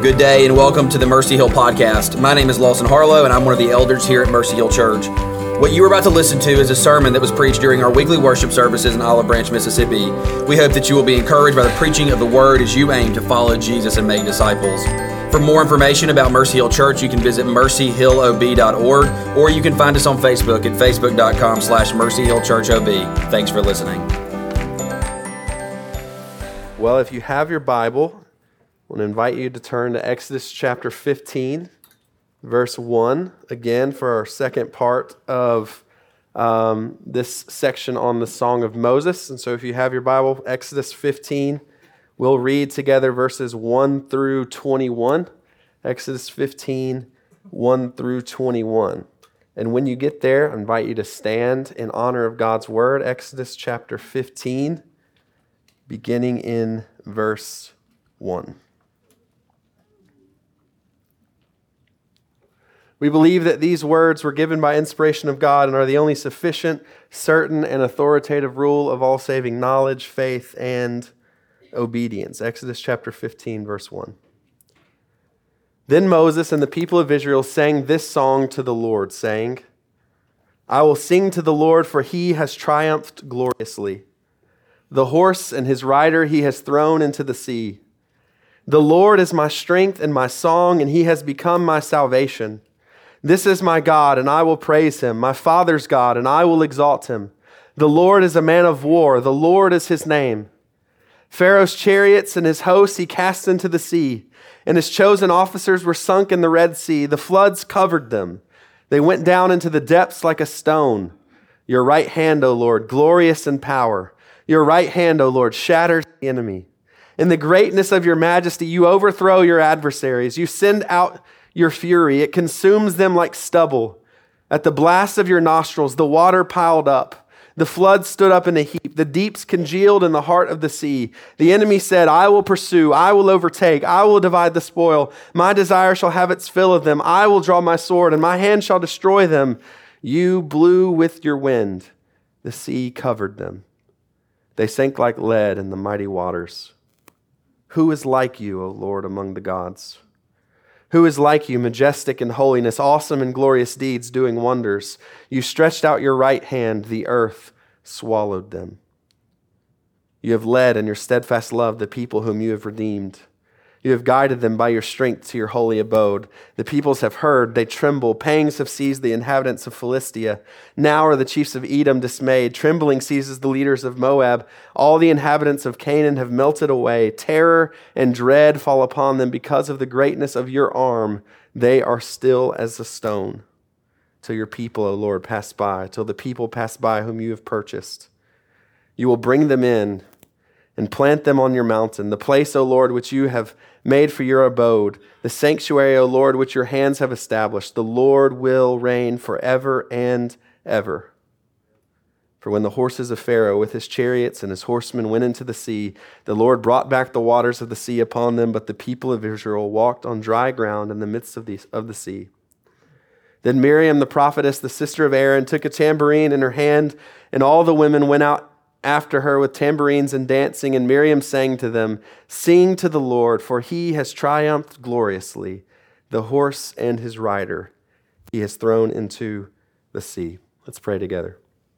Good day and welcome to the Mercy Hill Podcast. My name is Lawson Harlow and I'm one of the elders here at Mercy Hill Church. What you are about to listen to is a sermon that was preached during our weekly worship services in Olive Branch, Mississippi. We hope that you will be encouraged by the preaching of the Word as you aim to follow Jesus and make disciples. For more information about Mercy Hill Church, you can visit mercyhillob.org or you can find us on Facebook at facebook.com/mercyhillchurchob. Thanks for listening. Well, if you have your Bible, I want to invite you to turn to Exodus chapter 15, verse 1, again for our second part of this section on the Song of Moses. And so if you have your Bible, Exodus 15, we'll read together verses 1 through 21. Exodus 15, 1 through 21. And when you get there, I invite you to stand in honor of God's word. Exodus chapter 15, beginning in verse 1. We believe that these words were given by inspiration of God and are the only sufficient, certain, and authoritative rule of all saving knowledge, faith, and obedience. Exodus chapter 15, verse 1. Then Moses and the people of Israel sang this song to the Lord, saying, I will sing to the Lord, for he has triumphed gloriously. The horse and his rider he has thrown into the sea. The Lord is my strength and my song, and he has become my salvation. This is my God, and I will praise him, my Father's God, and I will exalt him. The Lord is a man of war. The Lord is his name. Pharaoh's chariots and his hosts he cast into the sea, and his chosen officers were sunk in the Red Sea. The floods covered them. They went down into the depths like a stone. Your right hand, O Lord, glorious in power. Your right hand, O Lord, shatters the enemy. In the greatness of your majesty, you overthrow your adversaries. You send out your fury. It consumes them like stubble. At the blast of your nostrils, the water piled up. The flood stood up in a heap. The deeps congealed in the heart of the sea. The enemy said, I will pursue. I will overtake. I will divide the spoil. My desire shall have its fill of them. I will draw my sword, and my hand shall destroy them. You blew with your wind. The sea covered them. They sank like lead in the mighty waters. Who is like you, O Lord, among the gods? Who is like you, majestic in holiness, awesome in glorious deeds, doing wonders? You stretched out your right hand, the earth swallowed them. You have led in your steadfast love the people whom you have redeemed. You have guided them by your strength to your holy abode. The peoples have heard, they tremble. Pangs have seized the inhabitants of Philistia. Now are the chiefs of Edom dismayed. Trembling seizes the leaders of Moab. All the inhabitants of Canaan have melted away. Terror and dread fall upon them because of the greatness of your arm. They are still as a stone. Till your people, O Lord, pass by. Till the people pass by whom you have purchased. You will bring them in and plant them on your mountain, the place, O Lord, which you have made for your abode, the sanctuary, O Lord, which your hands have established. The Lord will reign forever and ever. For when the horses of Pharaoh with his chariots and his horsemen went into the sea, the Lord brought back the waters of the sea upon them, but the people of Israel walked on dry ground in the midst of the sea. Then Miriam, the prophetess, the sister of Aaron, took a tambourine in her hand, and all the women went out after her with tambourines and dancing, and Miriam sang to them, Sing to the Lord, for he has triumphed gloriously. The horse and his rider he has thrown into the sea. Let's pray together.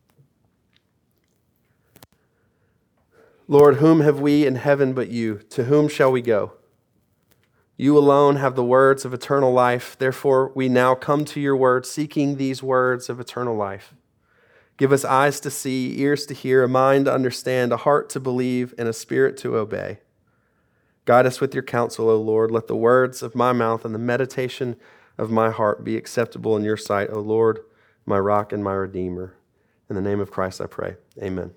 Lord, whom have we in heaven but you? To whom shall we go? You alone have the words of eternal life. Therefore, we now come to your word, seeking these words of eternal life. Give us eyes to see, ears to hear, a mind to understand, a heart to believe, and a spirit to obey. Guide us with your counsel, O Lord. Let the words of my mouth and the meditation of my heart be acceptable in your sight, O Lord, my rock and my redeemer. In the name of Christ I pray. Amen.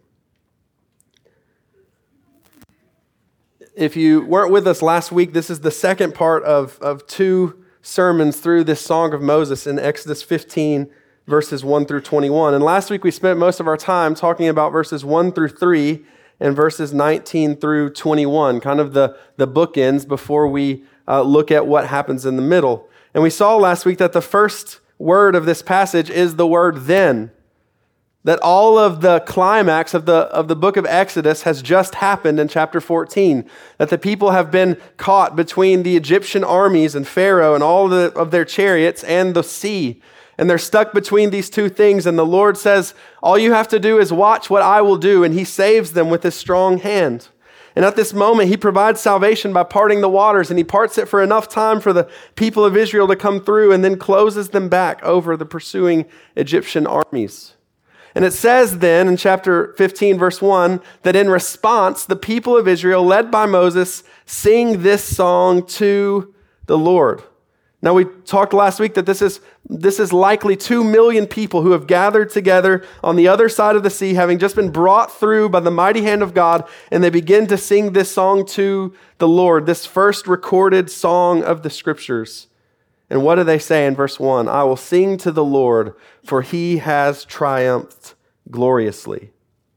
If you weren't with us last week, this is the second part of two sermons through this Song of Moses in Exodus 15, verses 1 through 21. And last week we spent most of our time talking about verses 1 through 3 and verses 19 through 21, kind of the bookends before we look at what happens in the middle. And we saw last week that the first word of this passage is the word then. that all of the climax of the book of Exodus has just happened in chapter 14, that the people have been caught between the Egyptian armies and Pharaoh and all of their chariots and the sea. And they're stuck between these two things. And the Lord says, all you have to do is watch what I will do. And he saves them with his strong hand. And at this moment, he provides salvation by parting the waters. And he parts it for enough time for the people of Israel to come through and then closes them back over the pursuing Egyptian armies. And it says then in chapter 15, verse 1, that in response, the people of Israel, led by Moses, sing this song to the Lord. Now, we talked last week that this is likely 2 million people who have gathered together on the other side of the sea, having just been brought through by the mighty hand of God, and they begin to sing this song to the Lord, this first recorded song of the Scriptures. And what do they say in verse 1? I will sing to the Lord, for he has triumphed gloriously.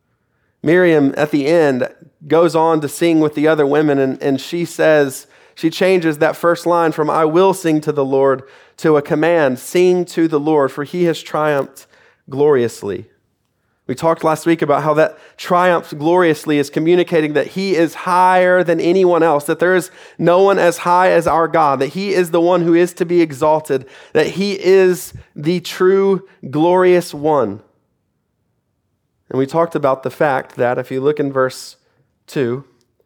Miriam, at the end, goes on to sing with the other women, and she changes that first line from I will sing to the Lord to a command, sing to the Lord, for he has triumphed gloriously. We talked last week about how that triumphed gloriously is communicating that he is higher than anyone else, that there is no one as high as our God, that he is the one who is to be exalted, that he is the true glorious one. And we talked about the fact that if you look in verse 2,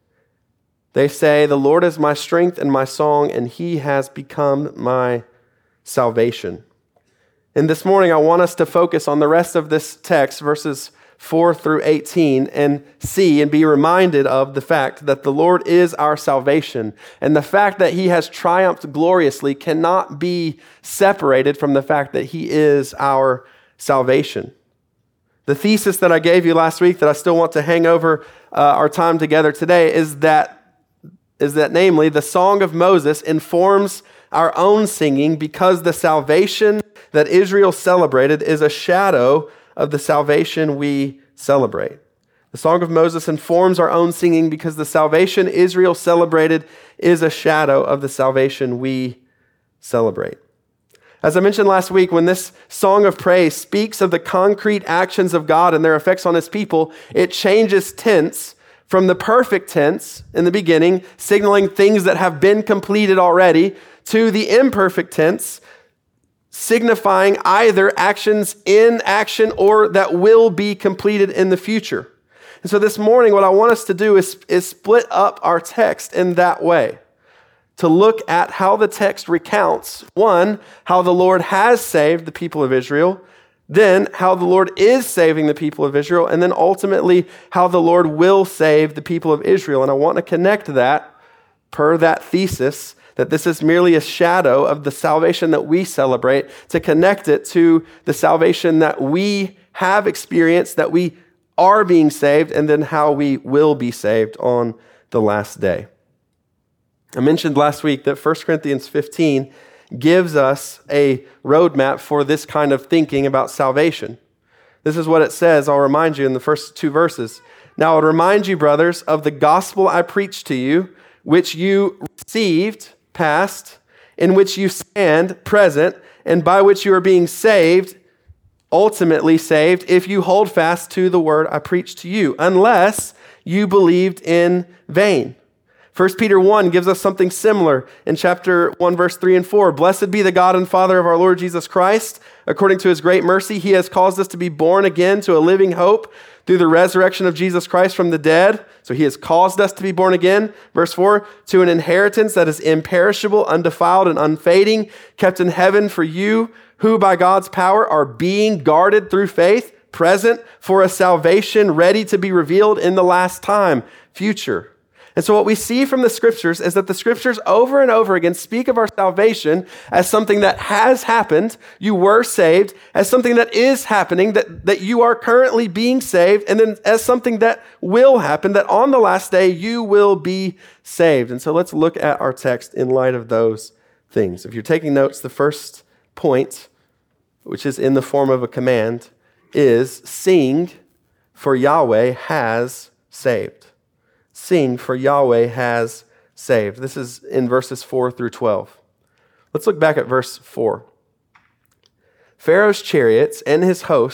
they say, the Lord is my strength and my song, and he has become my salvation. And this morning, I want us to focus on the rest of this text, verses 4 through 18, and see and be reminded of the fact that the Lord is our salvation. And the fact that he has triumphed gloriously cannot be separated from the fact that he is our salvation. The thesis that I gave you last week that I still want to hang over our time together today is that namely, the Song of Moses informs our own singing because the salvation that Israel celebrated is a shadow of the salvation we celebrate. The Song of Moses informs our own singing because the salvation Israel celebrated is a shadow of the salvation we celebrate. As I mentioned last week, when this song of praise speaks of the concrete actions of God and their effects on his people, it changes tense from the perfect tense in the beginning, signaling things that have been completed already, to the imperfect tense, signifying either actions in action or that will be completed in the future. And so this morning, what I want us to do is split up our text in that way, to look at how the text recounts, one, how the Lord has saved the people of Israel, then how the Lord is saving the people of Israel, and then ultimately how the Lord will save the people of Israel. And I want to connect that, per that thesis, that this is merely a shadow of the salvation that we celebrate, to connect it to the salvation that we have experienced, that we are being saved, and then how we will be saved on the last day. I mentioned last week that 1 Corinthians 15 gives us a roadmap for this kind of thinking about salvation. This is what it says. I'll remind you in the first 2 verses. Now, I'll remind you, brothers, of the gospel I preached to you, which you received, past, in which you stand, present, and by which you are being saved, ultimately saved, if you hold fast to the word I preached to you, unless you believed in vain. 1 Peter 1 gives us something similar in chapter 1, verse 3 and 4. Blessed be the God and Father of our Lord Jesus Christ. According to his great mercy, he has caused us to be born again to a living hope through the resurrection of Jesus Christ from the dead. So he has caused us to be born again. Verse 4, to an inheritance that is imperishable, undefiled, and unfading, kept in heaven for you, who by God's power are being guarded through faith, present for a salvation ready to be revealed in the last time, future. And so what we see from the scriptures is that the scriptures over and over again speak of our salvation as something that has happened, you were saved, as something that is happening, that you are currently being saved, and then as something that will happen, that on the last day you will be saved. And so let's look at our text in light of those things. If you're taking notes, the first point, which is in the form of a command, is sing, for Yahweh has saved. Sing, for Yahweh has saved. This is in verses 4 through 12. Let's look back at verse 4. Pharaoh's chariots and his hosts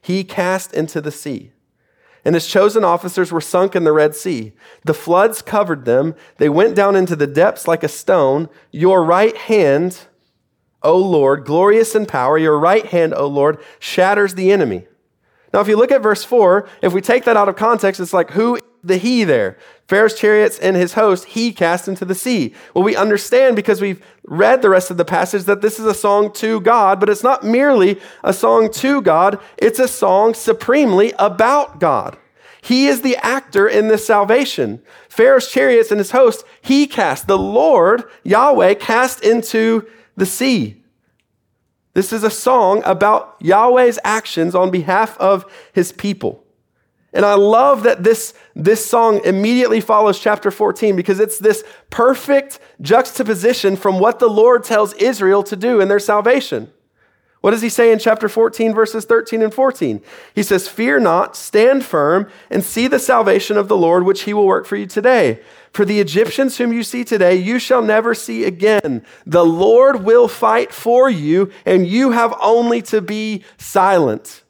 he cast into the sea. And his chosen officers were sunk in the Red Sea. The floods covered them. They went down into the depths like a stone. Your right hand, O Lord, glorious in power, your right hand, O Lord, shatters the enemy. Now, if you look at verse 4, if we take that out of context, it's like, who is the he there? Pharaoh's chariots and his host, he cast into the sea. Well, we understand because we've read the rest of the passage that this is a song to God, but it's not merely a song to God. It's a song supremely about God. He is the actor in this salvation. Pharaoh's chariots and his host, he cast. The Lord, Yahweh, cast into the sea. This is a song about Yahweh's actions on behalf of his people. And I love that this song immediately follows chapter 14 because it's this perfect juxtaposition from what the Lord tells Israel to do in their salvation. What does he say in chapter 14, verses 13 and 14? He says, "Fear not, stand firm, and see the salvation of the Lord, which he will work for you today. For the Egyptians whom you see today, you shall never see again. The Lord will fight for you, and you have only to be silent."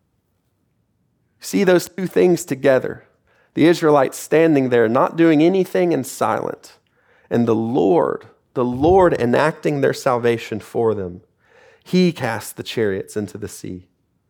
See those two things together. The Israelites standing there, not doing anything and silent. And the Lord enacting their salvation for them. He cast the chariots into the sea.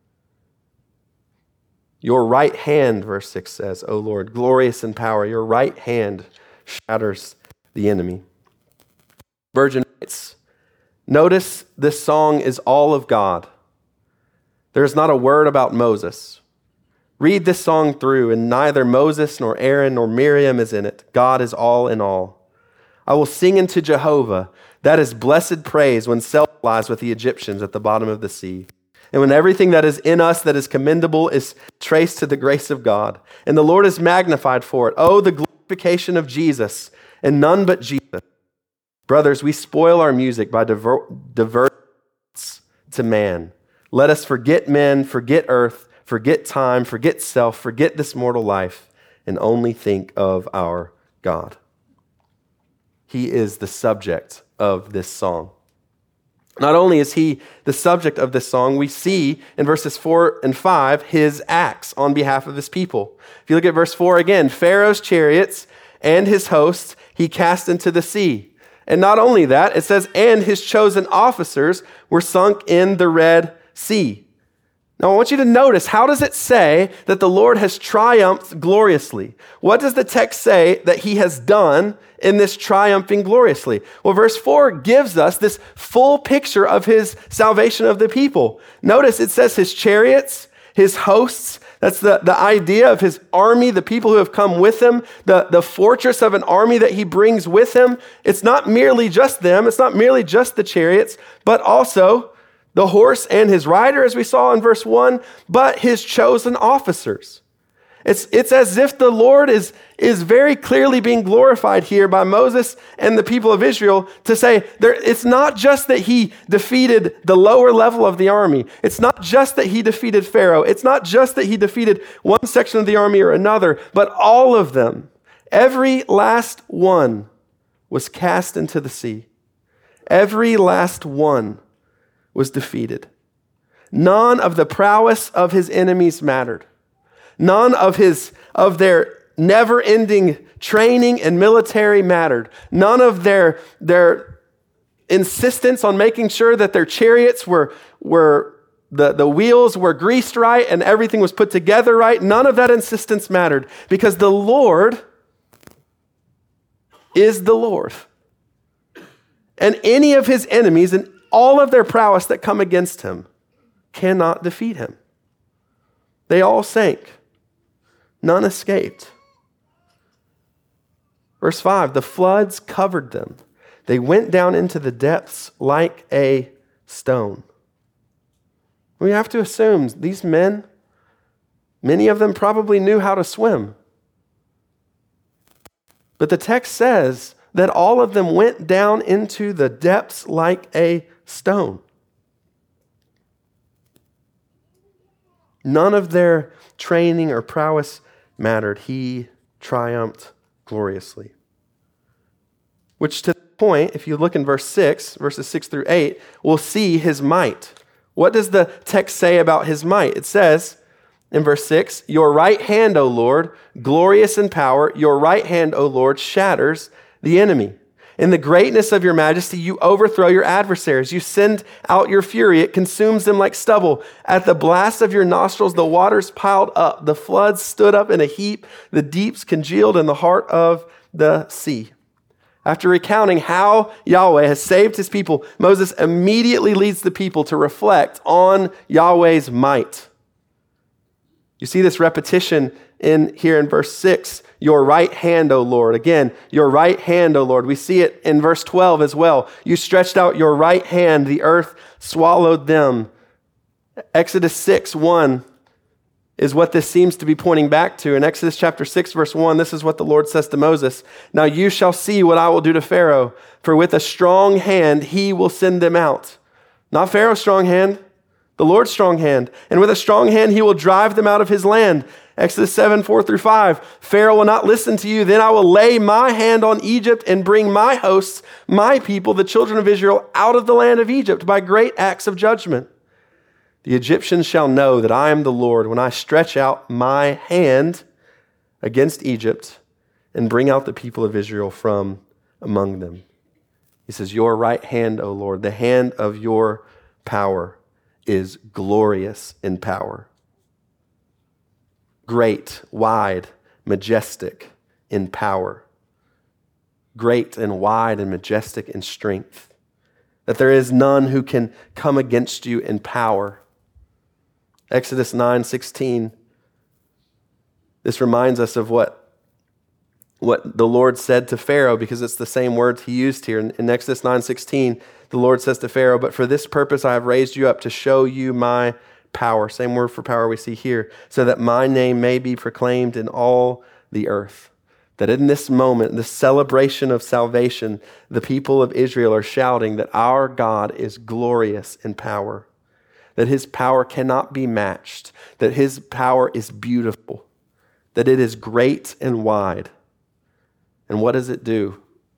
Your right hand, verse 6 says, O Lord, glorious in power, your right hand shatters the enemy. Virgin writes, notice this song is all of God. There's not a word about Moses. Read this song through, and neither Moses nor Aaron nor Miriam is in it. God is all in all. I will sing unto Jehovah. That is blessed praise when self lies with the Egyptians at the bottom of the sea. And when everything that is in us that is commendable is traced to the grace of God. And the Lord is magnified for it. Oh, the glorification of Jesus, and none but Jesus. Brothers, we spoil our music by diverting to man. Let us forget men, forget earth, forget time, forget self, forget this mortal life, and only think of our God. He is the subject of this song. Not only is he the subject of this song, we see in verses 4 and 5 his acts on behalf of his people. If you look at verse 4 again, Pharaoh's chariots and his hosts he cast into the sea. And not only that, it says, and his chosen officers were sunk in the Red Sea. Now, I want you to notice, how does it say that the Lord has triumphed gloriously? What does the text say that he has done in this triumphing gloriously? Well, verse 4 gives us this full picture of his salvation of the people. Notice it says his chariots, his hosts. That's the idea of his army, the people who have come with him, the fortress of an army that he brings with him. It's not merely just them. It's not merely just the chariots, but also the horse and his rider, as we saw in verse 1, but his chosen officers. It's as if the Lord is very clearly being glorified here by Moses and the people of Israel to say, it's not just that he defeated the lower level of the army. It's not just that he defeated Pharaoh. It's not just that he defeated one section of the army or another, but all of them. Every last one was cast into the sea. Every last one was defeated. None of the prowess of his enemies mattered. None of their never-ending training and military mattered. None of their insistence on making sure that their chariots were the wheels were greased right and everything was put together right. None of that insistence mattered because the Lord is the Lord. And any of his enemies and all of their prowess that come against him cannot defeat him. They all sank. None escaped. Verse 5, the floods covered them. They went down into the depths like a stone. We have to assume these men, many of them probably knew how to swim. But the text says that all of them went down into the depths like a stone. None of their training or prowess mattered. He triumphed gloriously. Which to the point, if you look in verse 6, verses 6 through 8, we'll see his might. What does the text say about his might? It says in verse 6, your right hand, O Lord, glorious in power, your right hand, O Lord, shatters the enemy. In the greatness of your majesty, you overthrow your adversaries. You send out your fury. It consumes them like stubble. At the blast of your nostrils, the waters piled up. The floods stood up in a heap. The deeps congealed in the heart of the sea. After recounting how Yahweh has saved his people, Moses immediately leads the people to reflect on Yahweh's might. You see this repetition here in verse 6, your right hand, O Lord. Again, your right hand, O Lord. We see it in verse 12 as well. You stretched out your right hand, the earth swallowed them. Exodus 6:1 is what this seems to be pointing back to. In Exodus chapter 6, verse 1, this is what the Lord says to Moses. Now you shall see what I will do to Pharaoh, for with a strong hand he will send them out. Not Pharaoh's strong hand, the Lord's strong hand. And with a strong hand he will drive them out of his land. Exodus 7:4-5. Pharaoh will not listen to you. Then I will lay my hand on Egypt and bring my hosts, my people, the children of Israel, out of the land of Egypt by great acts of judgment. The Egyptians shall know that I am the Lord when I stretch out my hand against Egypt and bring out the people of Israel from among them. He says, your right hand, O Lord, the hand of your power is glorious in power. Great, wide, majestic in power. Great and wide and majestic in strength. That there is none who can come against you in power. Exodus 9:16. This reminds us of what the Lord said to Pharaoh, because it's the same words he used here. In Exodus 9:16, the Lord says to Pharaoh, but for this purpose I have raised you up to show you my power. Same word for power we see here. So that my name may be proclaimed in all the earth. That in this moment, the celebration of salvation, the people of Israel are shouting that our God is glorious in power. That his power cannot be matched. That his power is beautiful. That it is great and wide. And what does it do?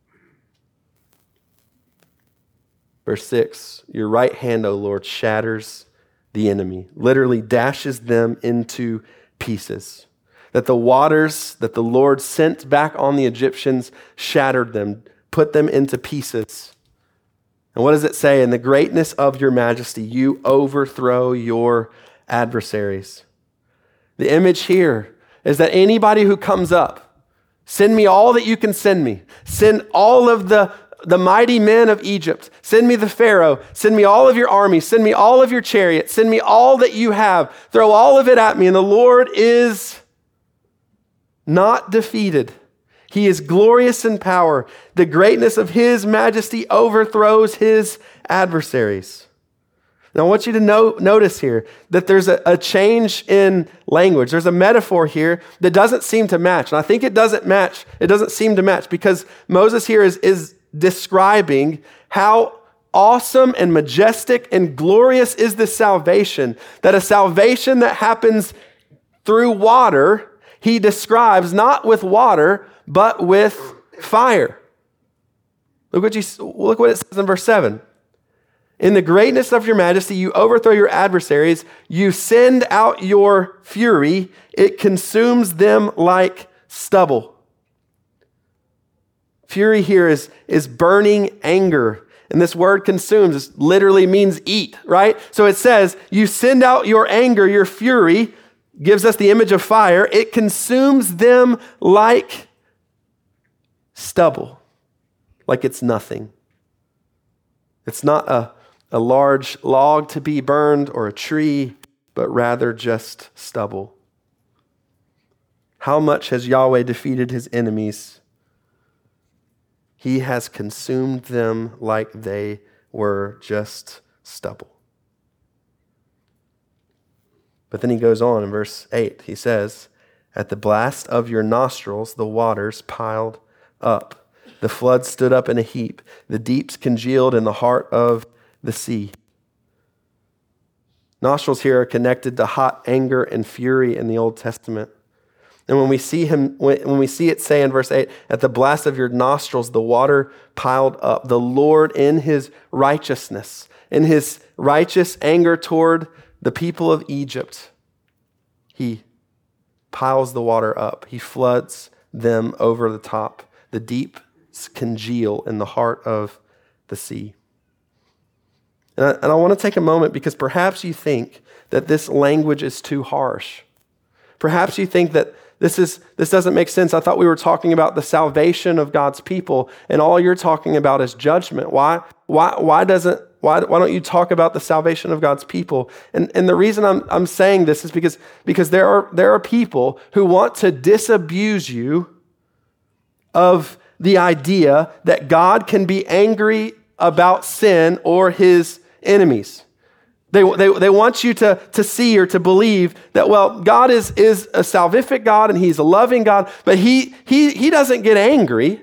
Verse 6, your right hand, O Lord, shatters the enemy, literally dashes them into pieces. That the waters that the Lord sent back on the Egyptians shattered them, put them into pieces. And what does it say? In the greatness of your majesty, you overthrow your adversaries. The image here is that anybody who comes up, send me all that you can send me. Send all of the mighty men of Egypt. Send me the Pharaoh. Send me all of your armies. Send me all of your chariots. Send me all that you have. Throw all of it at me. And the Lord is not defeated. He is glorious in power. The greatness of his majesty overthrows his adversaries. Now I want you to notice here that there's a change in language. There's a metaphor here that doesn't seem to match. And I think it doesn't match. It doesn't seem to match because Moses here is describing how awesome and majestic and glorious is this salvation. That a salvation that happens through water, he describes not with water, but with fire. Look what it says in verse 7. In the greatness of your majesty, you overthrow your adversaries. You send out your fury. It consumes them like stubble. Fury here is burning anger. And this word consumes literally means eat, right? So it says, you send out your anger, your fury, gives us the image of fire. It consumes them like stubble, like it's nothing. It's not a large log to be burned or a tree, but rather just stubble. How much has Yahweh defeated his enemies? He has consumed them like they were just stubble. But then he goes on in verse 8. He says, at the blast of your nostrils, the waters piled up. The flood stood up in a heap. The deeps congealed in the heart of the sea. Nostrils here are connected to hot anger and fury in the Old Testament. And when we see it say in verse 8, at the blast of your nostrils, the water piled up. The Lord in his righteousness in his righteous anger toward the people of Egypt, he piles the water up. He floods them over the top. The deep congeal in the heart of the sea. And I want to take a moment because perhaps you think that this language is too harsh. Perhaps you think that this doesn't make sense. I thought we were talking about the salvation of God's people, and all you're talking about is judgment. Why don't you talk about the salvation of God's people? And the reason I'm saying this is because there are people who want to disabuse you of the idea that God can be angry about sin or his enemies. They want you to see or to believe that, well, God is a salvific God and he's a loving God, but he doesn't get angry.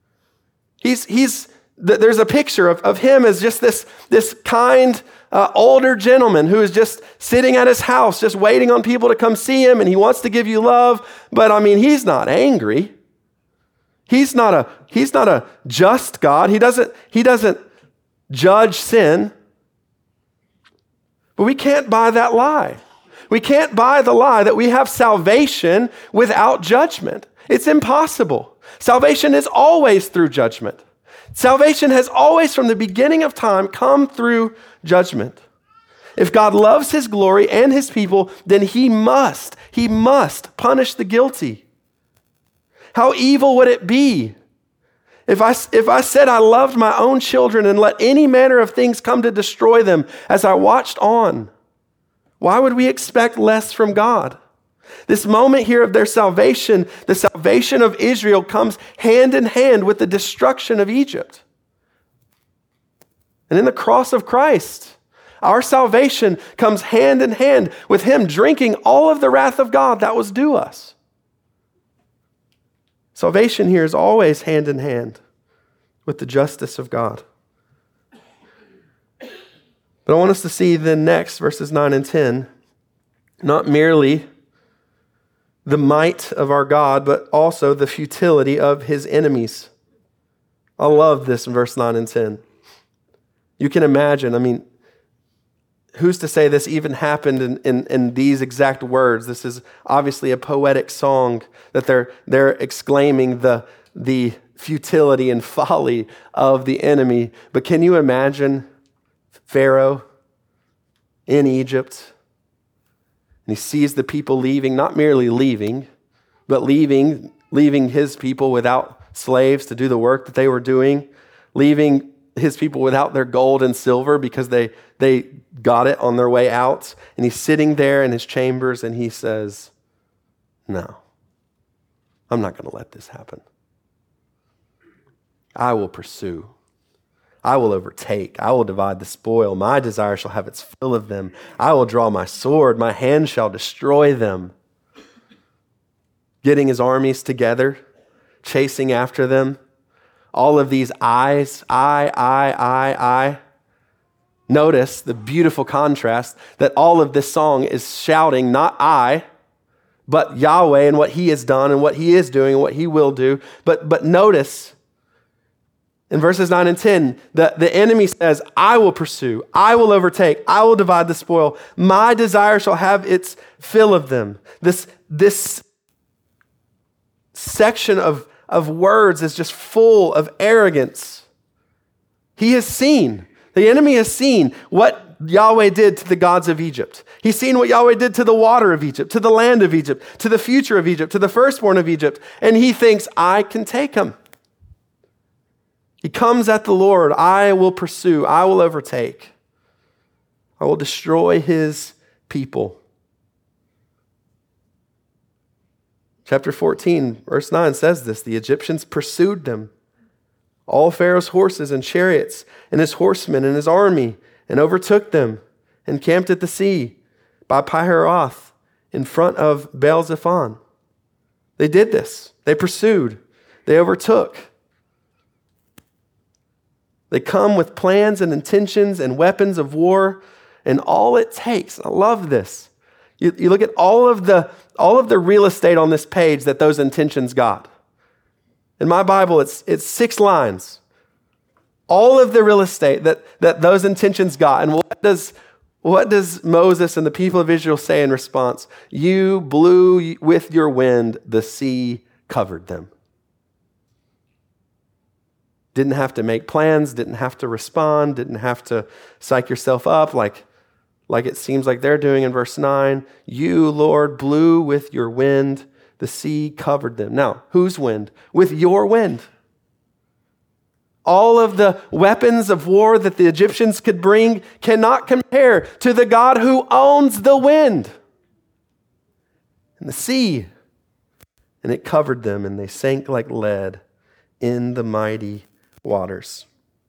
There's a picture of him as just this kind older gentleman who is just sitting at his house, just waiting on people to come see him, and he wants to give you love, but I mean, he's not angry. He's not a just God. He doesn't judge sin. But we can't buy that lie. We can't buy the lie that we have salvation without judgment. It's impossible. Salvation is always through judgment. Salvation has always, from the beginning of time, come through judgment. If God loves his glory and his people, then he must punish the guilty. How evil would it be if I said I loved my own children and let any manner of things come to destroy them as I watched on? Why would we expect less from God? This moment here of their salvation, the salvation of Israel, comes hand in hand with the destruction of Egypt. And in the cross of Christ, our salvation comes hand in hand with him drinking all of the wrath of God that was due us. Salvation here is always hand in hand with the justice of God. But I want us to see then next, verses 9 and 10, not merely the might of our God, but also the futility of his enemies. I love this in verse 9 and 10. You can imagine, who's to say this even happened in these exact words? This is obviously a poetic song that they're exclaiming the futility and folly of the enemy. But can you imagine Pharaoh in Egypt? And he sees the people leaving, not merely leaving, but leaving his people without slaves to do the work that they were doing, leaving his people without their gold and silver because they got it on their way out. And he's sitting there in his chambers and he says, no, I'm not going to let this happen. I will pursue. I will overtake. I will divide the spoil. My desire shall have its fill of them. I will draw my sword. My hand shall destroy them. Getting his armies together, chasing after them. All of these eyes, I. Notice the beautiful contrast that all of this song is shouting, not I, but Yahweh and what he has done and what he is doing and what he will do. But notice in verses 9 and 10, the enemy says, I will pursue, I will overtake, I will divide the spoil. My desire shall have its fill of them. This section of words is just full of arrogance. He has seen, the enemy has seen what Yahweh did to the gods of Egypt. He's seen what Yahweh did to the water of Egypt, to the land of Egypt, to the future of Egypt, to the firstborn of Egypt. And he thinks, I can take him. He comes at the Lord. I will pursue. I will overtake. I will destroy his people. Chapter 14, verse 9 says this, the Egyptians pursued them, all Pharaoh's horses and chariots and his horsemen and his army, and overtook them and camped at the sea by Pi-hahiroth in front of Baal-zephon. They did this. They pursued. They overtook. They come with plans and intentions and weapons of war, and all it takes, I love this. You look at all of the real estate on this page that those intentions got. In my Bible, it's 6 lines. all of the real estate that those intentions got. And what does Moses and the people of Israel say in response? You blew with your wind, the sea covered them. Didn't have to make plans, didn't have to respond, didn't have to psych yourself up like it seems like they're doing in verse 9. You, Lord, blew with your wind, the sea covered them. Now, whose wind? With your wind. All of the weapons of war that the Egyptians could bring cannot compare to the God who owns the wind and the sea. And it covered them, and they sank like lead in the mighty waters.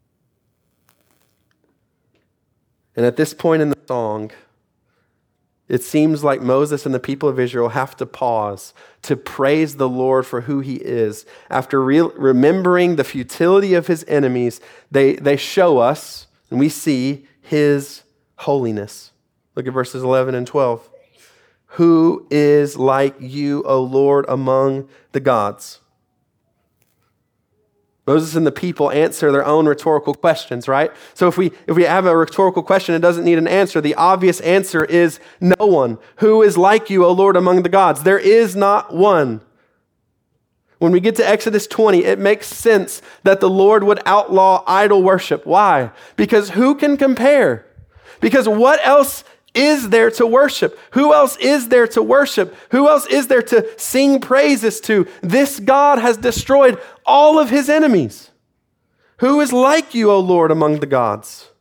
And at this point in the song, it seems like Moses and the people of Israel have to pause to praise the Lord for who he is. After remembering the futility of his enemies, they show us, and we see his holiness. Look at verses 11 and 12. Who is like you, O Lord, among the gods? Moses and the people answer their own rhetorical questions, right? So if we have a rhetorical question, it doesn't need an answer. The obvious answer is no one. Who is like you, O Lord, among the gods? There is not one. When we get to Exodus 20, it makes sense that the Lord would outlaw idol worship. Why? Because who can compare? Because what else is there to worship? Who else is there to worship? Who else is there to sing praises to? This God has destroyed all of his enemies. Who is like you, O Lord, among the gods?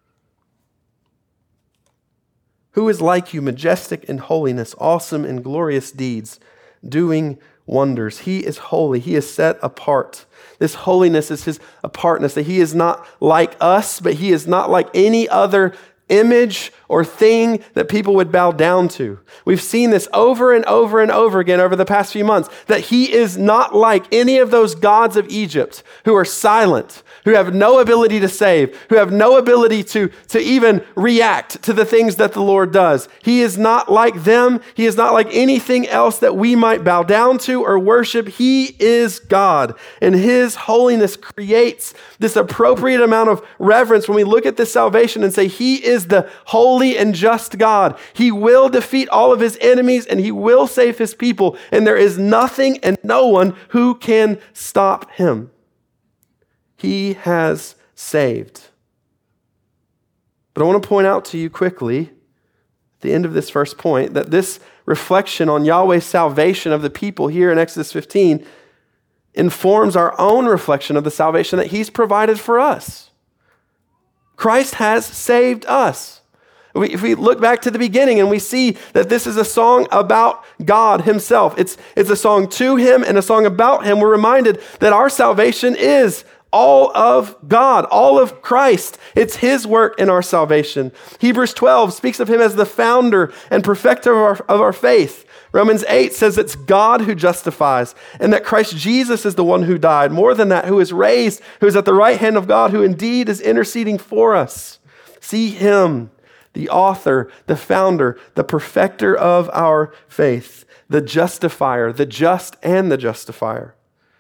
Who is like you, majestic in holiness, awesome in glorious deeds, doing wonders? He is holy. He is set apart. This holiness is his apartness, that he is not like us, but he is not like any other image or thing that people would bow down to. We've seen this over and over and over again over the past few months, that he is not like any of those gods of Egypt who are silent, who have no ability to save, who have no ability to even react to the things that the Lord does. He is not like them. He is not like anything else that we might bow down to or worship. He is God, and his holiness creates this appropriate amount of reverence when we look at this salvation and say, he is the holy and just God. He will defeat all of his enemies, and he will save his people, and there is nothing and no one who can stop him. He has saved. But I want to point out to you quickly, at the end of this first point, that this reflection on Yahweh's salvation of the people here in Exodus 15 informs our own reflection of the salvation that he's provided for us. Christ has saved us. If we look back to the beginning and we see that this is a song about God himself, it's a song to him and a song about him, we're reminded that our salvation is all of God, all of Christ. It's his work in our salvation. Hebrews 12 speaks of him as the founder and perfecter of our faith. Romans 8 says it's God who justifies, and that Christ Jesus is the one who died. More than that, who is raised, who is at the right hand of God, who indeed is interceding for us. See him, the author, the founder, the perfecter of our faith, the justifier, the just and the justifier.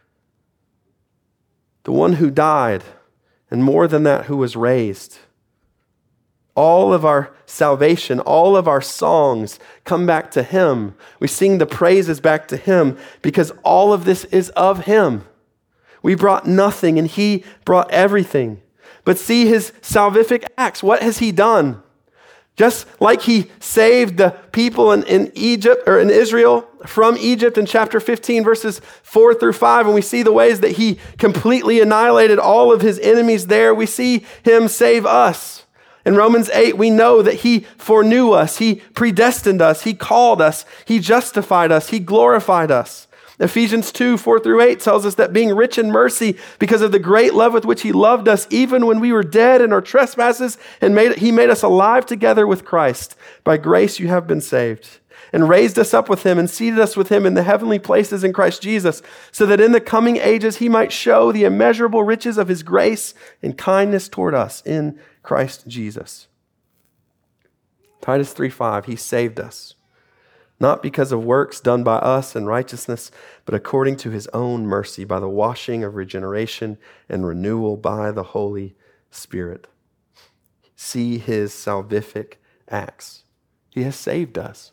The one who died, and more than that, who was raised. All of our salvation, all of our songs come back to him. We sing the praises back to him because all of this is of him. We brought nothing and he brought everything. But see his salvific acts. What has he done? Just like he saved the people in Egypt or in Israel from Egypt in chapter 15, verses 4 through 5, and we see the ways that he completely annihilated all of his enemies there, we see him save us. In Romans 8, we know that he foreknew us, he predestined us, he called us, he justified us, he glorified us. Ephesians 2, 4 through 8 tells us that being rich in mercy because of the great love with which he loved us, even when we were dead in our trespasses, and he made us alive together with Christ. By grace you have been saved, and raised us up with him and seated us with him in the heavenly places in Christ Jesus, so that in the coming ages he might show the immeasurable riches of his grace and kindness toward us in Christ Jesus. Titus 3:5, he saved us, not because of works done by us in righteousness, but according to his own mercy, by the washing of regeneration and renewal by the Holy Spirit. See his salvific acts. He has saved us.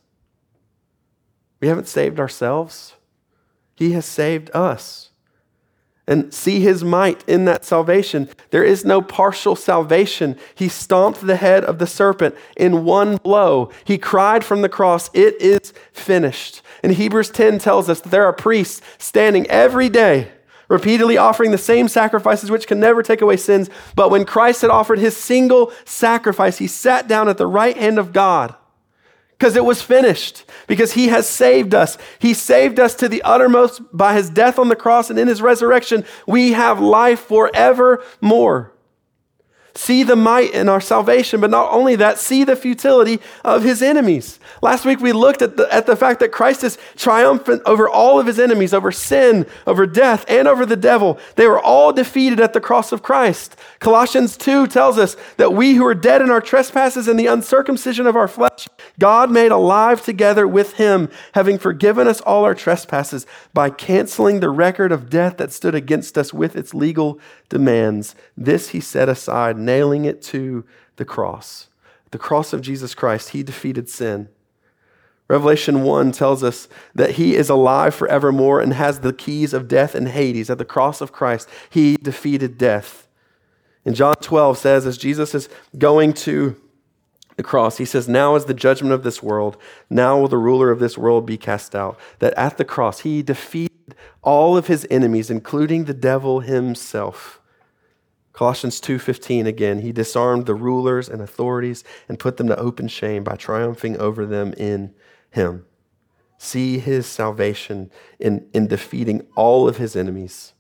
We haven't saved ourselves. He has saved us. And see his might in that salvation. There is no partial salvation. He stomped the head of the serpent in one blow. He cried from the cross, "It is finished." And Hebrews 10 tells us that there are priests standing every day, repeatedly offering the same sacrifices which can never take away sins. But when Christ had offered his single sacrifice, he sat down at the right hand of God. Because it was finished, because he has saved us. He saved us to the uttermost by his death on the cross, and in his resurrection, we have life forevermore. See the might in our salvation, but not only that, see the futility of his enemies. Last week we looked at the fact that Christ is triumphant over all of his enemies, over sin, over death, and over the devil. They were all defeated at the cross of Christ. Colossians 2 tells us that we who are dead in our trespasses and the uncircumcision of our flesh, God made alive together with him, having forgiven us all our trespasses by canceling the record of debt that stood against us with its legal demands. This he set aside, nailing it to the cross. The cross of Jesus Christ, he defeated sin. Revelation 1 tells us that he is alive forevermore and has the keys of death and Hades. At the cross of Christ, he defeated death. And John 12 says, as Jesus is going to the cross, he says, "Now is the judgment of this world. Now will the ruler of this world be cast out." That at the cross, he defeated all of his enemies, including the devil himself. Colossians 2:15 again, he disarmed the rulers and authorities and put them to open shame by triumphing over them in him. See his salvation in defeating all of his enemies.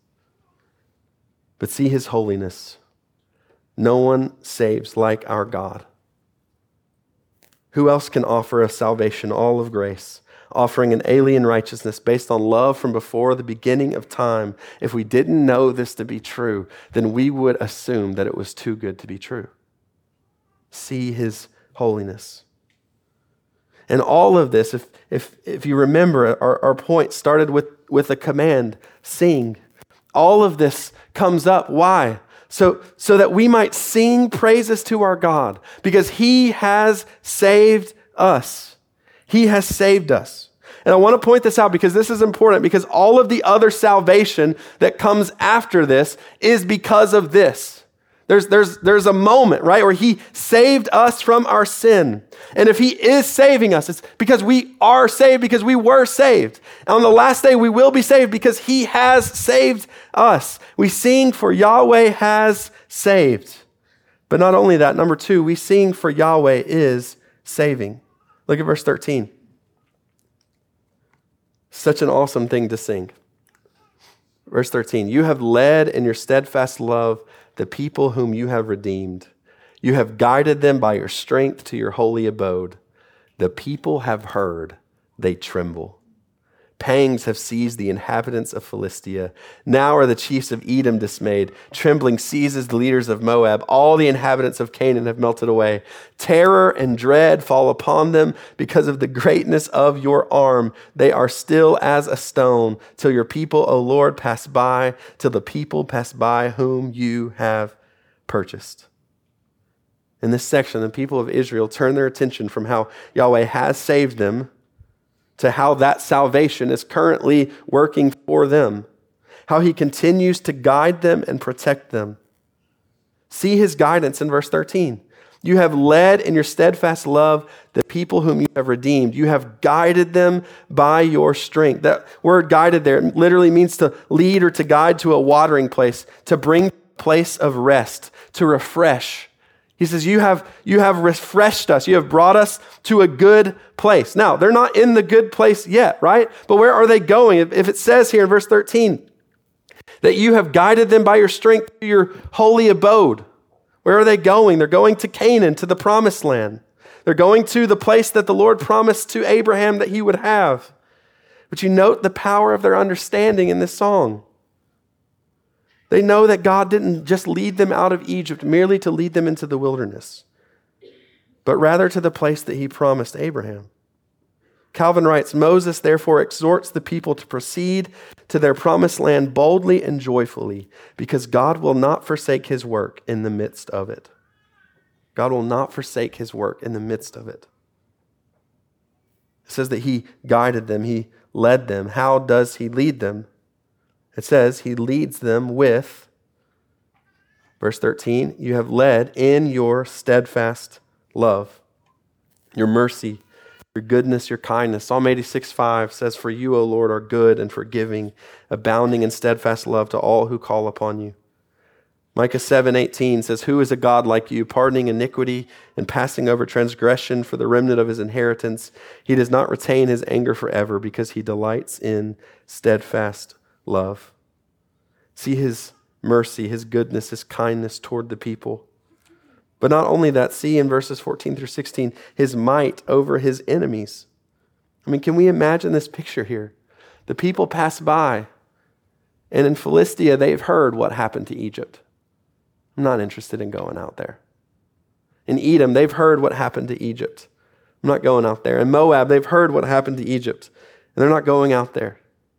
But see his holiness. No one saves like our God. Who else can offer us salvation, all of grace, offering an alien righteousness based on love from before the beginning of time? If we didn't know this to be true, then we would assume that it was too good to be true. See his holiness. And all of this, if you remember, our point started with a command, sing. All of this comes up. Why? So that we might sing praises to our God, because he has saved us. He has saved us. And I want to point this out because this is important, because all of the other salvation that comes after this is because of this. There's a moment, right, where he saved us from our sin. And if he is saving us, it's because we are saved, because we were saved. And on the last day, we will be saved because he has saved us. We sing for Yahweh has saved. But not only that, number 2, we sing for Yahweh is saving. Look at verse 13. Such an awesome thing to sing. Verse 13, "You have led in your steadfast love the people whom you have redeemed. You have guided them by your strength to your holy abode. The people have heard, they tremble. Pangs have seized the inhabitants of Philistia. Now are the chiefs of Edom dismayed. Trembling seizes the leaders of Moab. All the inhabitants of Canaan have melted away. Terror and dread fall upon them because of the greatness of your arm. They are still as a stone till your people, O Lord, pass by, till the people pass by whom you have purchased." In this section, the people of Israel turn their attention from how Yahweh has saved them to how that salvation is currently working for them, how he continues to guide them and protect them. See his guidance in verse 13. "You have led in your steadfast love the people whom you have redeemed. You have guided them by your strength." That word guided there literally means to lead or to guide to a watering place, to bring a place of rest, to refresh. He says, you have refreshed us. You have brought us to a good place. Now, they're not in the good place yet, right? But where are they going? If it says here in verse 13 that you have guided them by your strength to your holy abode, where are they going? They're going to Canaan, to the promised land. They're going to the place that the Lord promised to Abraham that he would have. But you note the power of their understanding in this song. They know that God didn't just lead them out of Egypt merely to lead them into the wilderness, but rather to the place that he promised Abraham. Calvin writes, Moses therefore exhorts the people to proceed to their promised land boldly and joyfully, because God will not forsake his work in the midst of it. God will not forsake his work in the midst of it. It says that he guided them, he led them. How does he lead them? It says he leads them with, verse 13, you have led in your steadfast love, your mercy, your goodness, your kindness. Psalm 86:5 says, for you, O Lord, are good and forgiving, abounding in steadfast love to all who call upon you. Micah 7:18 says, who is a God like you, pardoning iniquity and passing over transgression for the remnant of his inheritance? He does not retain his anger forever because he delights in steadfast love. See his mercy, his goodness, his kindness toward the people. But not only that, see in verses 14 through 16, his might over his enemies. I mean, can we imagine this picture here? The people pass by, and in Philistia, they've heard what happened to Egypt. I'm not interested in going out there. In Edom, they've heard what happened to Egypt. I'm not going out there. In Moab, they've heard what happened to Egypt, and they're not going out there.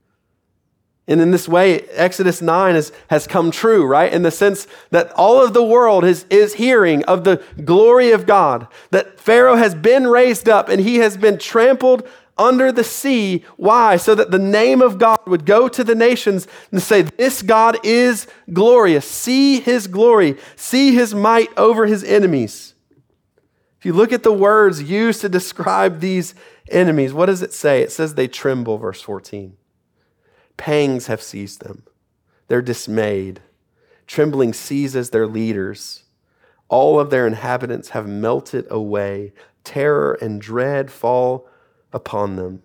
And in this way, Exodus 9 has come true, right? In the sense that all of the world is hearing of the glory of God, that Pharaoh has been raised up and he has been trampled under the sea. Why? So that the name of God would go to the nations and say, this God is glorious. See his glory. See his might over his enemies. If you look at the words used to describe these enemies, what does it say? It says they tremble, verse 14. Pangs have seized them. They're dismayed. Trembling seizes their leaders. All of their inhabitants have melted away. Terror and dread fall upon them.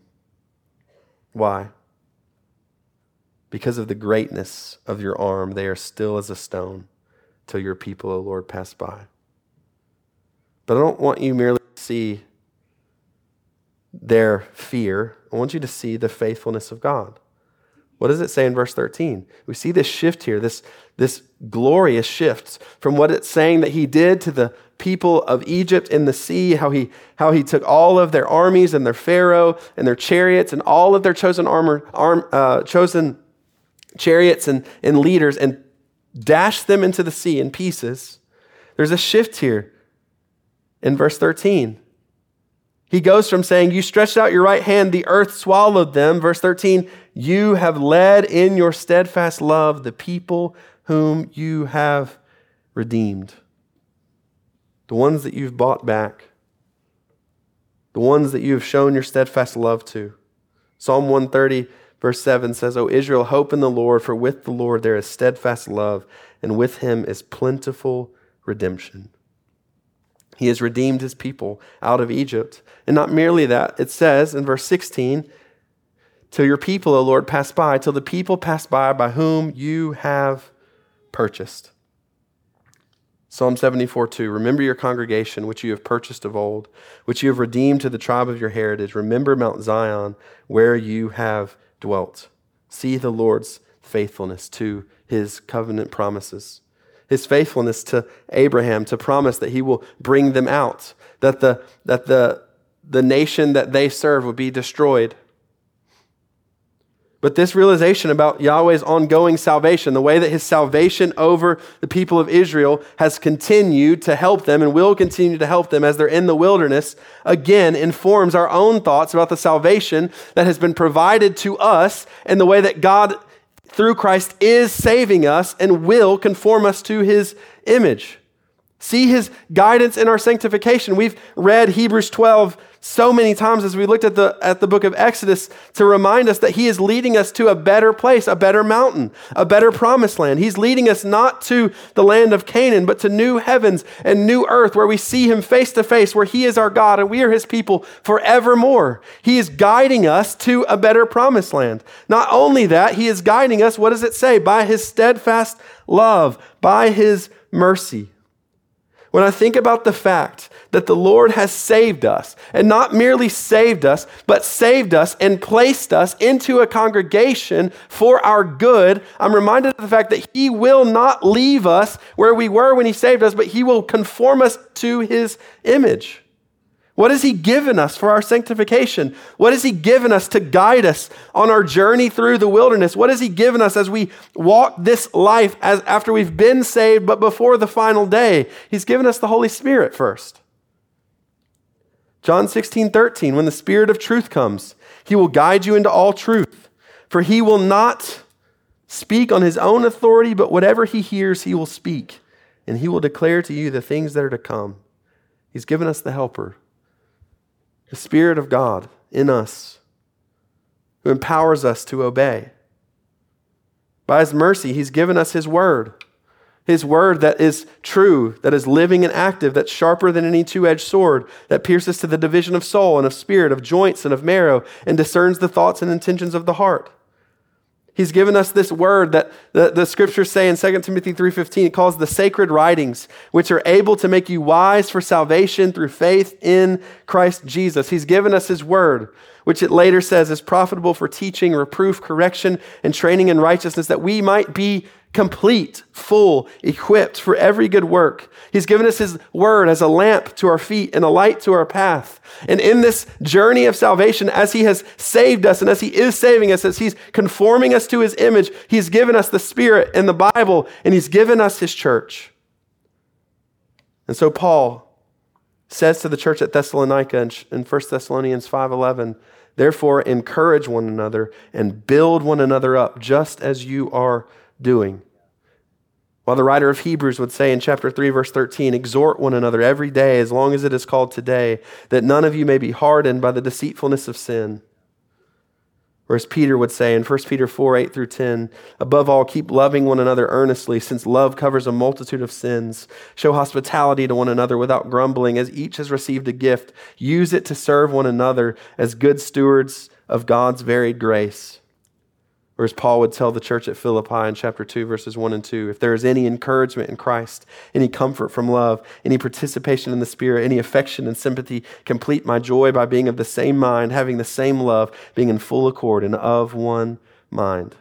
Why? Because of the greatness of your arm, they are still as a stone till your people, O Lord, pass by. But I don't want you merely to see their fear. I want you to see the faithfulness of God. What does it say in verse 13? We see this shift here, this glorious shift from what it's saying that he did to the people of Egypt in the sea, how he took all of their armies and their Pharaoh and their chariots and all of their chosen chosen chariots and leaders and dashed them into the sea in pieces. There's a shift here in verse 13. He goes from saying, you stretched out your right hand, the earth swallowed them. Verse 13, you have led in your steadfast love the people whom you have redeemed. The ones that you've bought back. The ones that you have shown your steadfast love to. Psalm 130, verse 7 says, O Israel, hope in the Lord, for with the Lord there is steadfast love, and with him is plentiful redemption. He has redeemed his people out of Egypt. And not merely that, it says in verse 16, till your people, O Lord, pass by, till the people pass by whom you have purchased. Psalm 74:2, remember your congregation, which you have purchased of old, which you have redeemed to the tribe of your heritage. Remember Mount Zion, where you have dwelt. See the Lord's faithfulness to his covenant promises. His faithfulness to Abraham to promise that he will bring them out, that the nation that they serve would be destroyed. But this realization about Yahweh's ongoing salvation, the way that his salvation over the people of Israel has continued to help them and will continue to help them as they're in the wilderness, again informs our own thoughts about the salvation that has been provided to us and the way that God through Christ is saving us and will conform us to his image. See his guidance in our sanctification. We've read Hebrews 12 so many times as we looked at the book of Exodus to remind us that he is leading us to a better place, a better mountain, a better promised land. He's leading us not to the land of Canaan, but to new heavens and new earth where we see him face to face, where he is our God and we are his people forevermore. He is guiding us to a better promised land. Not only that, he is guiding us, what does it say? By his steadfast love, by his mercy. When I think about the fact that the Lord has saved us, and not merely saved us, but saved us and placed us into a congregation for our good, I'm reminded of the fact that he will not leave us where we were when he saved us, but he will conform us to his image. What has he given us for our sanctification? What has he given us to guide us on our journey through the wilderness? What has he given us as we walk this life after we've been saved, but before the final day? He's given us the Holy Spirit first. John 16:13, when the Spirit of truth comes, he will guide you into all truth. For he will not speak on his own authority, but whatever he hears, he will speak. And he will declare to you the things that are to come. He's given us the helper, the Spirit of God in us, who empowers us to obey. By his mercy, he's given us his word that is true, that is living and active, that's sharper than any two-edged sword, that pierces to the division of soul and of spirit, of joints and of marrow, and discerns the thoughts and intentions of the heart. He's given us this word that the scriptures say in 2 Timothy 3:15, it calls the sacred writings, which are able to make you wise for salvation through faith in Christ Jesus. He's given us his word, which it later says is profitable for teaching, reproof, correction, and training in righteousness, that we might be complete, full, equipped for every good work. He's given us his word as a lamp to our feet and a light to our path. And in this journey of salvation, as he has saved us and as he is saving us, as he's conforming us to his image, he's given us the Spirit and the Bible, and he's given us his church. And so Paul says to the church at Thessalonica in 1 Thessalonians 5:11, therefore encourage one another and build one another up, just as you are doing. While the writer of Hebrews would say in chapter 3, verse 13, exhort one another every day as long as it is called today, that none of you may be hardened by the deceitfulness of sin. Or as Peter would say in 1 Peter 4, 8 through 10, above all, keep loving one another earnestly, since love covers a multitude of sins. Show hospitality to one another without grumbling, as each has received a gift. Use it to serve one another as good stewards of God's varied grace. Or as Paul would tell the church at Philippi in chapter 2, verses 1 and 2, if there is any encouragement in Christ, any comfort from love, any participation in the Spirit, any affection and sympathy, complete my joy by being of the same mind, having the same love, being in full accord and of one mind.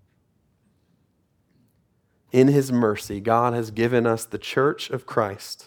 In his mercy, God has given us the church of Christ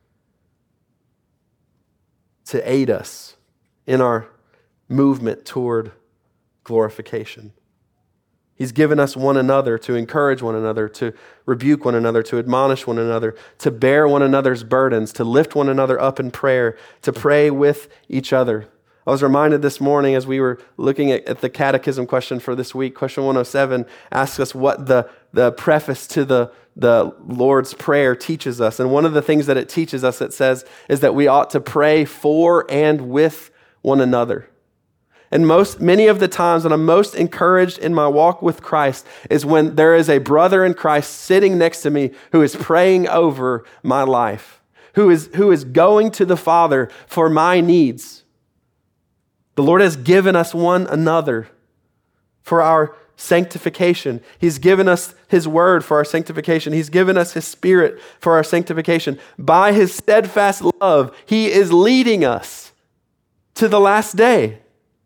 to aid us in our movement toward glorification. He's given us one another to encourage one another, to rebuke one another, to admonish one another, to bear one another's burdens, to lift one another up in prayer, to pray with each other. I was reminded this morning as we were looking at the catechism question for this week, question 107 asks us what the preface to the Lord's Prayer teaches us. And one of the things that it teaches us, it says, is that we ought to pray for and with one another. And many of the times when I'm most encouraged in my walk with Christ is when there is a brother in Christ sitting next to me who is praying over my life, who is going to the Father for my needs. The Lord has given us one another for our sanctification. He's given us his word for our sanctification. He's given us his Spirit for our sanctification. By his steadfast love, he is leading us to the last day.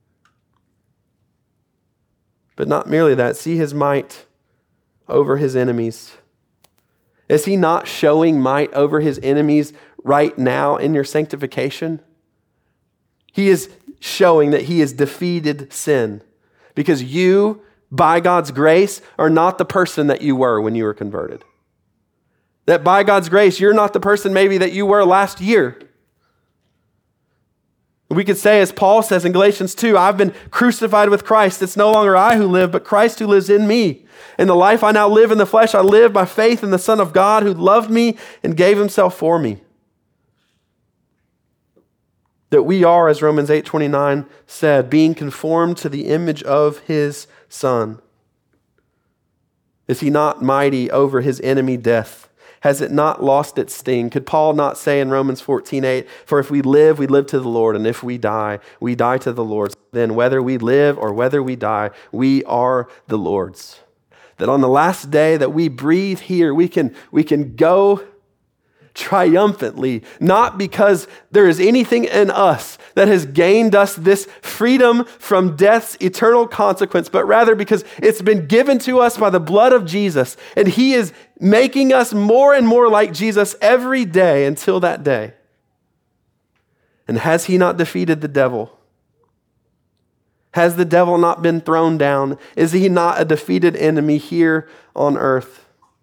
But not merely that, see his might over his enemies. Is he not showing might over his enemies right now in your sanctification? He is showing that he has defeated sin because you, by God's grace, are not the person that you were when you were converted. That by God's grace, you're not the person maybe that you were last year. We could say, as Paul says in Galatians 2, I've been crucified with Christ. It's no longer I who live, but Christ who lives in me. In the life I now live in the flesh, I live by faith in the Son of God who loved me and gave himself for me. That we are, as Romans 8:29 said, being conformed to the image of his Son. Is he not mighty over his enemy death? Has it not lost its sting? Could Paul not say in Romans 14:8, for if we live, we live to the Lord, and if we die to the Lord. Then whether we live or whether we die, we are the Lord's. That on the last day that we breathe here, we can go triumphantly, not because there is anything in us that has gained us this freedom from death's eternal consequence, but rather because it's been given to us by the blood of Jesus, and he is making us more and more like Jesus every day until that day. And has he not defeated the devil? Has the devil not been thrown down? Is he not a defeated enemy here on earth?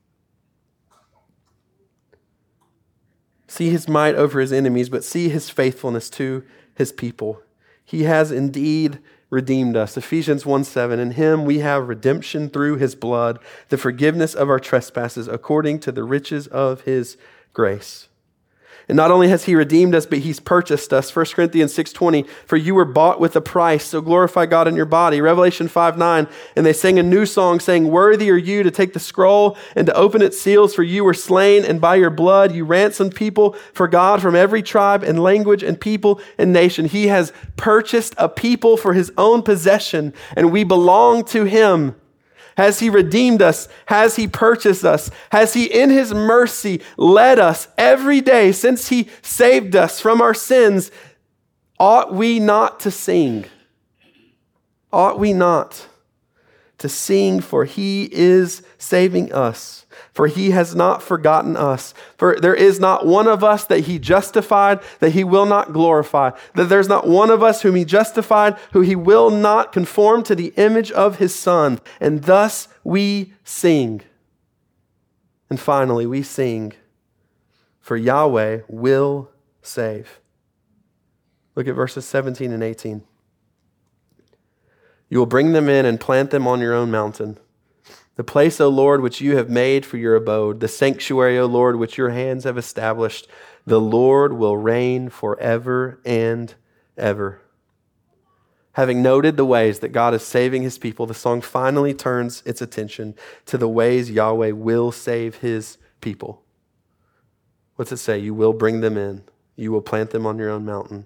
See his might over his enemies, but see his faithfulness to his people. He has indeed redeemed us. Ephesians 1:7, in him we have redemption through his blood, the forgiveness of our trespasses according to the riches of his grace. And not only has he redeemed us, but he's purchased us. 1 Corinthians 6:20, for you were bought with a price, so glorify God in your body. Revelation 5:9, and they sang a new song saying, worthy are you to take the scroll and to open its seals, for you were slain, and by your blood you ransomed people for God from every tribe and language and people and nation. He has purchased a people for his own possession, and we belong to him. Has he redeemed us? Has he purchased us? Has he in his mercy led us every day since he saved us from our sins? Ought we not to sing? Ought we not to sing, for he is saving us? For he has not forgotten us. For there is not one of us that he justified, that he will not glorify. That there's not one of us whom he justified, who he will not conform to the image of his Son. And thus we sing. And finally, we sing, for Yahweh will save. Look at verses 17 and 18. You will bring them in and plant them on your own mountain. The place, O Lord, which you have made for your abode, the sanctuary, O Lord, which your hands have established, the Lord will reign forever and ever. Having noted the ways that God is saving his people, the song finally turns its attention to the ways Yahweh will save his people. What's it say? You will bring them in. You will plant them on your own mountain.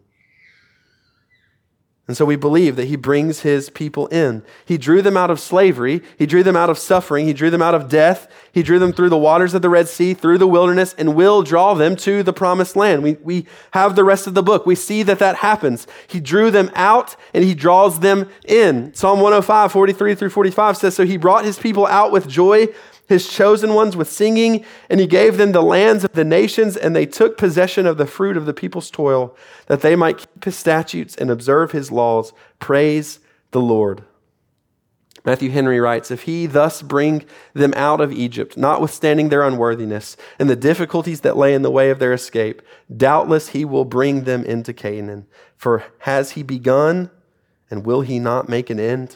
And so we believe that he brings his people in. He drew them out of slavery. He drew them out of suffering. He drew them out of death. He drew them through the waters of the Red Sea, through the wilderness, and will draw them to the promised land. We have the rest of the book. We see that happens. He drew them out and he draws them in. Psalm 105, 43 through 45 says, so he brought his people out with joy, his chosen ones with singing, and he gave them the lands of the nations, and they took possession of the fruit of the people's toil, that they might keep his statutes and observe his laws. Praise the Lord. Matthew Henry writes, if he thus bring them out of Egypt, notwithstanding their unworthiness and the difficulties that lay in the way of their escape, doubtless he will bring them into Canaan. For has he begun, and will he not make an end?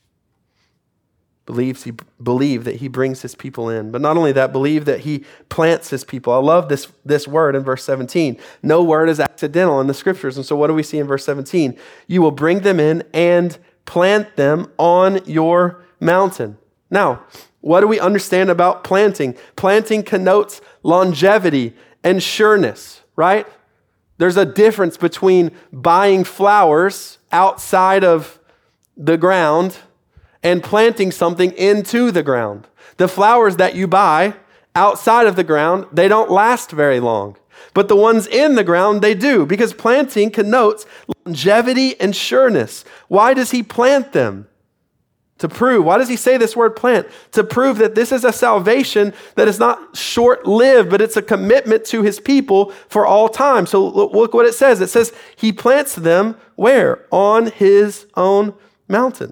Believe that he brings his people in. But not only that, believe that he plants his people. I love this word in verse 17. No word is accidental in the scriptures. And so what do we see in verse 17? You will bring them in and plant them on your mountain. Now, what do we understand about planting? Planting connotes longevity and sureness, right? There's a difference between buying flowers outside of the ground and planting something into the ground. The flowers that you buy outside of the ground, they don't last very long. But the ones in the ground, they do, because planting connotes longevity and sureness. Why does he plant them? To prove. Why does he say this word plant? To prove that this is a salvation that is not short-lived, but it's a commitment to his people for all time. So look what it says. It says he plants them where? On his own mountain.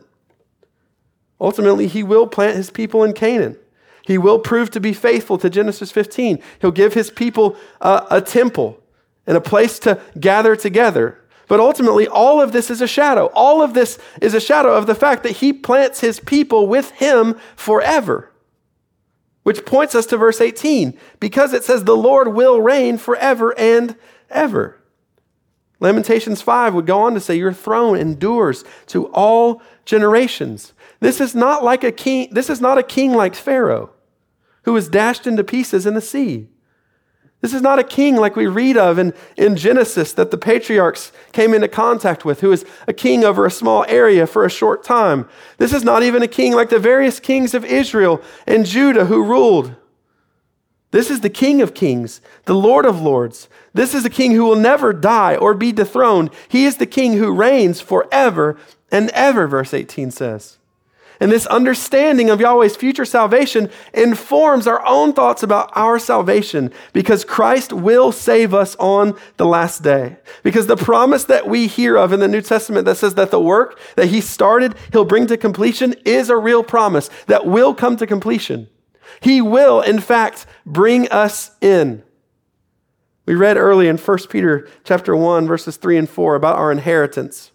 Ultimately, he will plant his people in Canaan. He will prove to be faithful to Genesis 15. He'll give his people a temple and a place to gather together. But ultimately, all of this is a shadow. All of this is a shadow of the fact that he plants his people with him forever. Which points us to verse 18, because it says the Lord will reign forever and ever. Lamentations 5 would go on to say, your throne endures to all generations. This is not like a king. This is not a king like Pharaoh, who was dashed into pieces in the sea. This is not a king like we read of in Genesis that the patriarchs came into contact with, who is a king over a small area for a short time. This is not even a king like the various kings of Israel and Judah who ruled. This is the King of Kings, the Lord of Lords. This is a king who will never die or be dethroned. He is the king who reigns forever and ever, verse 18 says. And this understanding of Yahweh's future salvation informs our own thoughts about our salvation, because Christ will save us on the last day. Because the promise that we hear of in the New Testament that says that the work that he started, he'll bring to completion, is a real promise that will come to completion. He will, in fact, bring us in. We read early in 1 Peter chapter 1, verses 3 and 4 about our inheritance.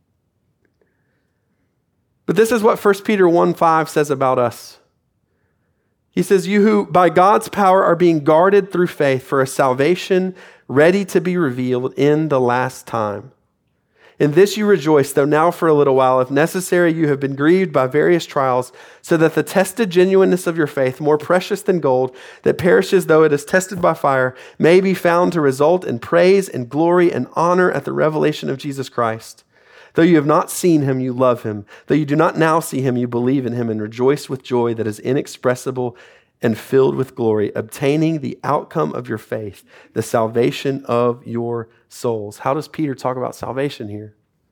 But this is what 1 Peter 1:5 says about us. He says, you who by God's power are being guarded through faith for a salvation ready to be revealed in the last time. In this you rejoice, though now for a little while, if necessary, you have been grieved by various trials, so that the tested genuineness of your faith, more precious than gold, that perishes though it is tested by fire, may be found to result in praise and glory and honor at the revelation of Jesus Christ. Though you have not seen him, you love him. Though you do not now see him, you believe in him and rejoice with joy that is inexpressible and filled with glory, obtaining the outcome of your faith, the salvation of your souls. How does Peter talk about salvation here?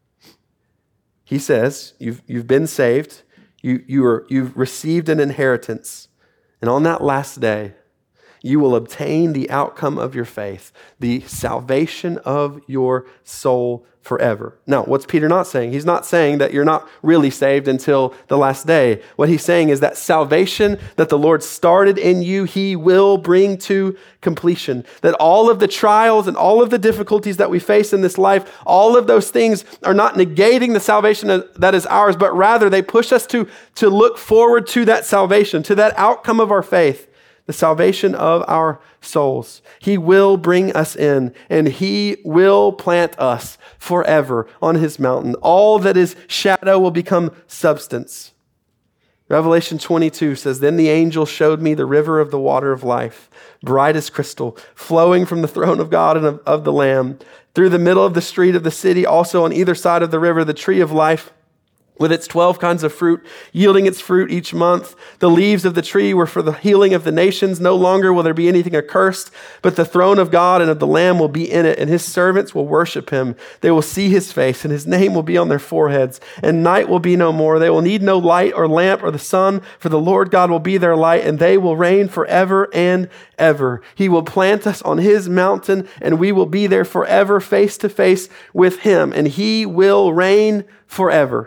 He says, you've been saved, you've received an inheritance, and on that last day, you will obtain the outcome of your faith, the salvation of your soul forever. Now, what's Peter not saying? He's not saying that you're not really saved until the last day. What he's saying is that salvation that the Lord started in you, he will bring to completion. That all of the trials and all of the difficulties that we face in this life, all of those things are not negating the salvation that is ours, but rather they push us to look forward to that salvation, to that outcome of our faith. The salvation of our souls. He will bring us in, and he will plant us forever on his mountain. All that is shadow will become substance. Revelation 22 says, then the angel showed me the river of the water of life, bright as crystal, flowing from the throne of God and of the Lamb. Through the middle of the street of the city, also on either side of the river, the tree of life, with its 12 kinds of fruit, yielding its fruit each month. The leaves of the tree were for the healing of the nations. No longer will there be anything accursed, but the throne of God and of the Lamb will be in it, and his servants will worship him. They will see his face, and his name will be on their foreheads, and night will be no more. They will need no light or lamp or the sun, for the Lord God will be their light, and they will reign forever and ever. He will plant us on his mountain, and we will be there forever, face to face with him, and he will reign forever.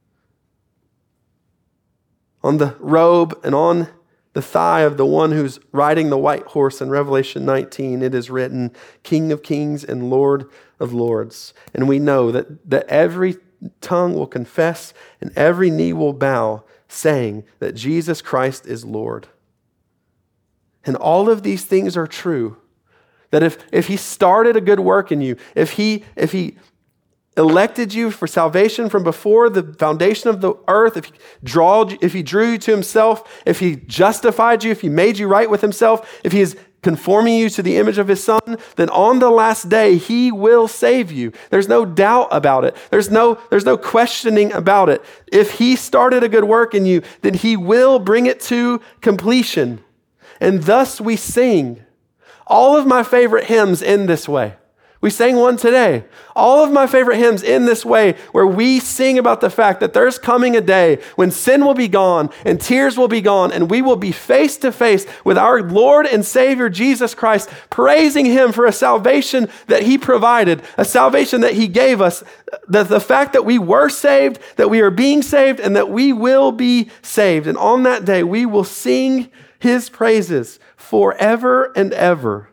On the robe and on the thigh of the one who's riding the white horse in Revelation 19, it is written, King of Kings and Lord of Lords. And we know that every tongue will confess and every knee will bow, saying that Jesus Christ is Lord. And all of these things are true. That if he started a good work in you, if he elected you for salvation from before the foundation of the earth, if he drew you to himself, if he justified you, if he made you right with himself, if he is conforming you to the image of his son, then on the last day, he will save you. There's no doubt about it. There's no questioning about it. If he started a good work in you, then he will bring it to completion. And thus we sing. All of my favorite hymns end this way. We sang one today. All of my favorite hymns in this way, where we sing about the fact that there's coming a day when sin will be gone and tears will be gone, and we will be face to face with our Lord and Savior Jesus Christ, praising him for a salvation that he provided, a salvation that he gave us, the fact that we were saved, that we are being saved, and that we will be saved. And on that day, we will sing his praises forever and ever.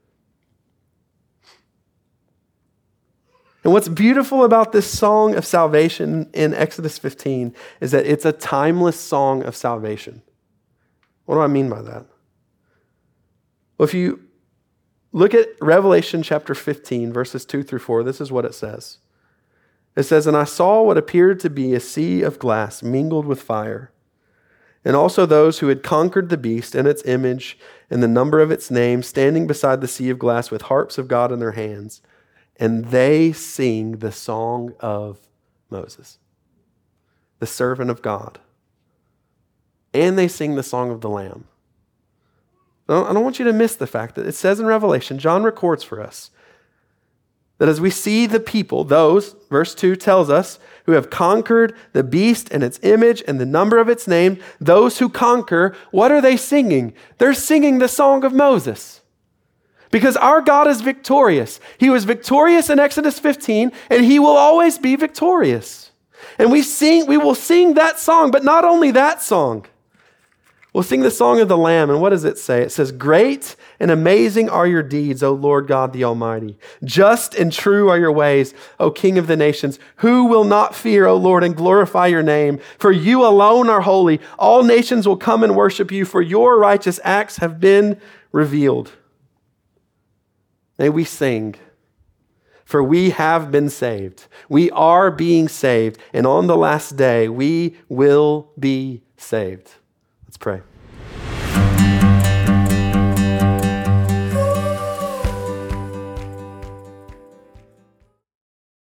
And what's beautiful about this song of salvation in Exodus 15 is that it's a timeless song of salvation. What do I mean by that? Well, if you look at Revelation chapter 15, verses 2 through 4, this is what it says. It says, and I saw what appeared to be a sea of glass mingled with fire, and also those who had conquered the beast and its image and the number of its name, standing beside the sea of glass with harps of God in their hands. And they sing the song of Moses, the servant of God. And they sing the song of the Lamb. I don't want you to miss the fact that it says in Revelation, John records for us, That as we see the people, those, verse 2 tells us, who have conquered the beast and its image and the number of its name, those who conquer, what are they singing? They're singing the song of Moses. Because our God is victorious. He was victorious in Exodus 15, and he will always be victorious. And we will sing that song, but not only that song. We'll sing the song of the Lamb, and what does it say? It says, "Great and amazing are your deeds, O Lord God the Almighty. Just and true are your ways, O King of the nations. Who will not fear, O Lord, and glorify your name? For you alone are holy. All nations will come and worship you, for your righteous acts have been revealed." May we sing, for we have been saved. We are being saved, and on the last day we will be saved. Let's pray.